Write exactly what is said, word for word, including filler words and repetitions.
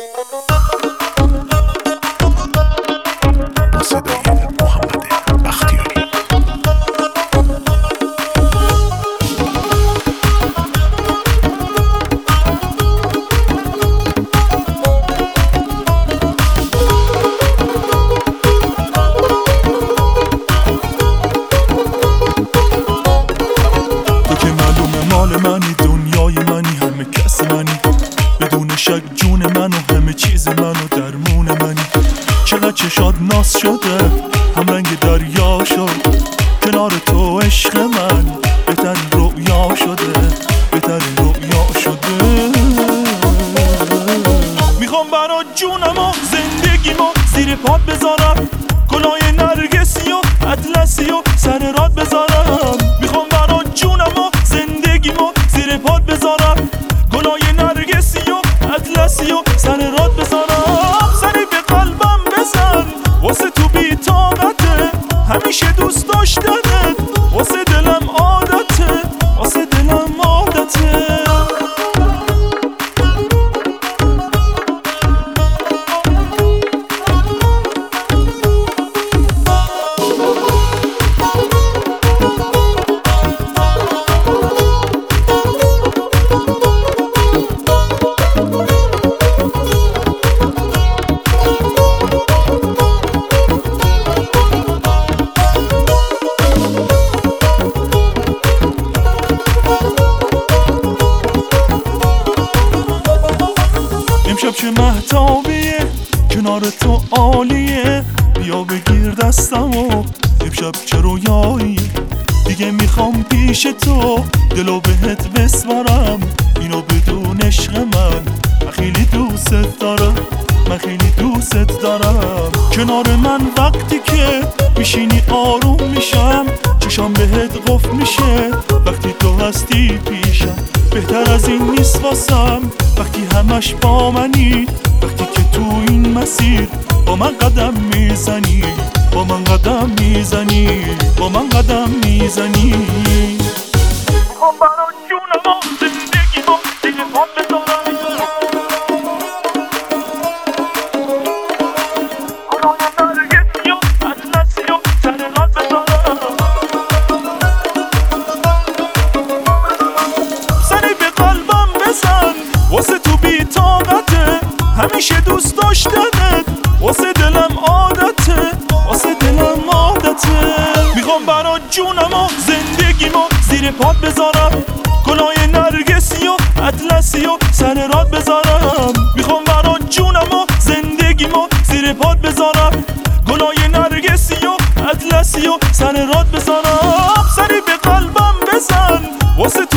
منی دنیای منی، همه کس منی، بدون شک جون من و همه چیز من و درمون منی. چقدر چشات ناز شده، هم رنگ دریا شد، کنار تو عشق من بهترین رؤیا شده، بهترین رؤیا شده. میخوام برا جونم و زندگیمو زیر پات بذارم، گلای نرگسی و اطلسی و سر راد بذارم. میخوام برا جونم و زندگیمو زیر پات بذارم، گلای نرگسی و اطلسی و سر راد بذارم. سری به قلبم بزن، واسه تو بی طاقته، همیشه دوست داشتنت، واسه دلم عادته، واسه دلم عادته. امشب چه مهتابیه، کنار تو عالیه، بیا بگیر دستمو، امشب چه رویاییه. دیگه میخوام پیش تو دلو بهت بسپارم، اینو بدون عشق من، من خیلی دوست دارم، من خیلی دوست دارم. کنار من وقتی که میشینی آروم میشم، چشام بهت قفل میشه وقتی تو هستی پیشم. بهتر از این نیست واسم وقتی همش با منی، وقتی که تو این مسیر با من قدم میزنی، با من قدم میزنی، با من قدم میزنی. میخوام برا جونم و زندگیمو دیگه پات بذارم، گلای نرگسی و اطلسی و سر راد بذارم. سری به قلبم بزن، واسه تو بی طاقته، همیشه دوست داشتنت، واسه دلم عادته، واسه دلم عادته. میخوام برا جونم و زندگیمو زیر پات بذارم، گلای نرگسی و اطلسی و سر راد بذارم. میخوام برا جونم و زندگیمو زیر پات بذارم، گلای نرگسی و اطلسی و سر راد بذارم. سری به قلبم بزن، واسه